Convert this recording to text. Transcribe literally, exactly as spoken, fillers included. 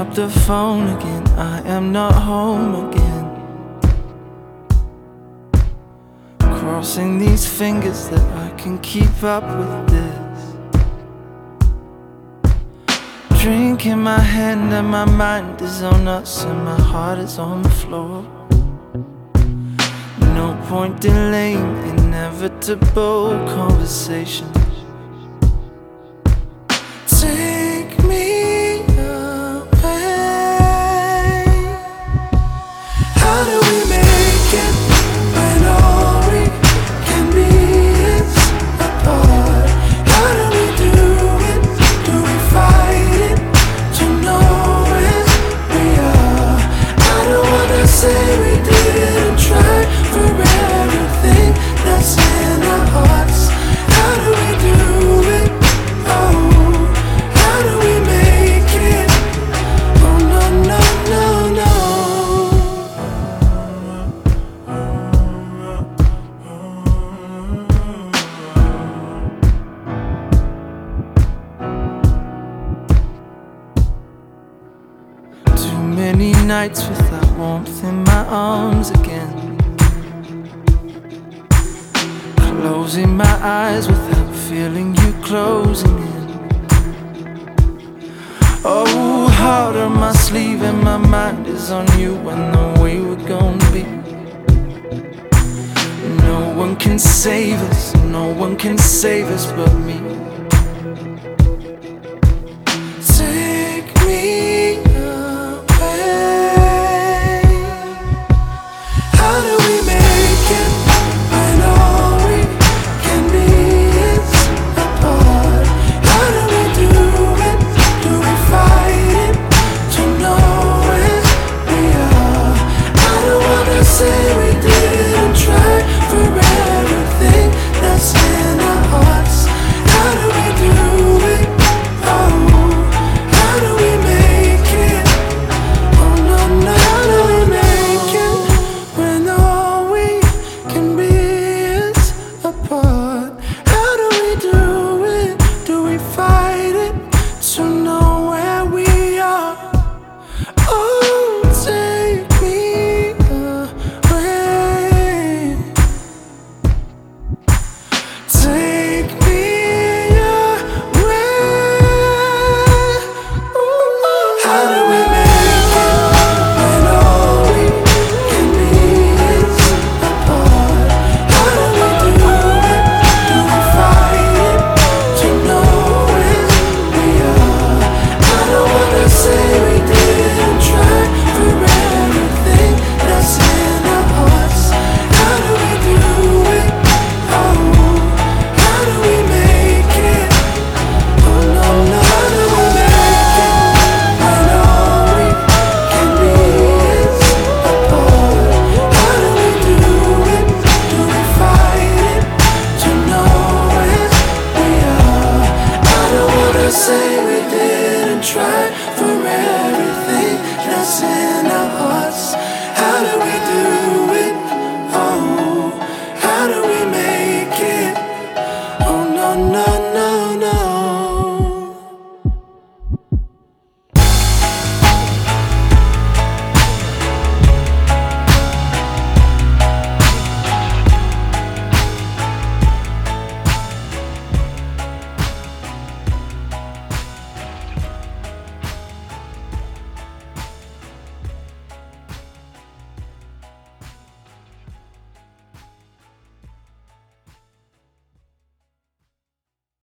up the phone again, I am not home again. Crossing these fingers that I can keep up with this. Drink in my hand and my mind is on us and my heart is on the floor. No point delaying inevitable conversations. Take me away. How do we make it when all we can be is apart? How do we do it? Do we fight it to know where we are? I don't wanna say we didn't try for everything that's in our hearts. How do we do it? Oh, how do we make it? Oh no, no, no, no. Too many nights without warmth in my arms again. Closing my eyes without feeling you closing in. Oh, heart on my sleeve and my mind is on you and the way we're gonna be. No one can save us, no one can save us but me.